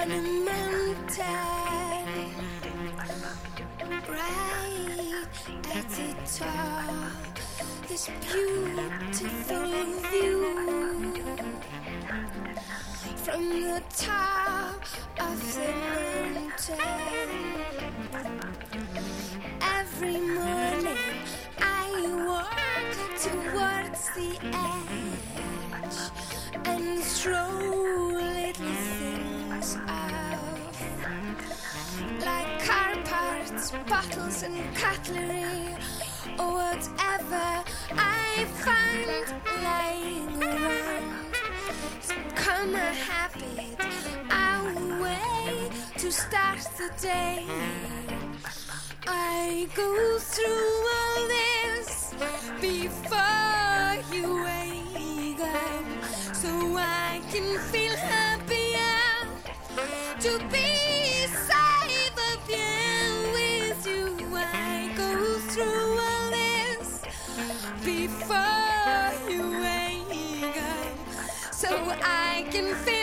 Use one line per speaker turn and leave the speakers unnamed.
on a mountain, right at the top, this beautiful view from the top of the mountain. Every morning I walk towards the edge and throw little things off, like car parts, bottles and cutlery, or whatever I find lying around. It's become a habit, a way to start the day. I go through all this before you wake up, so I can feel happier to be safe up here with you. I go through all this before you wake up, so I can feel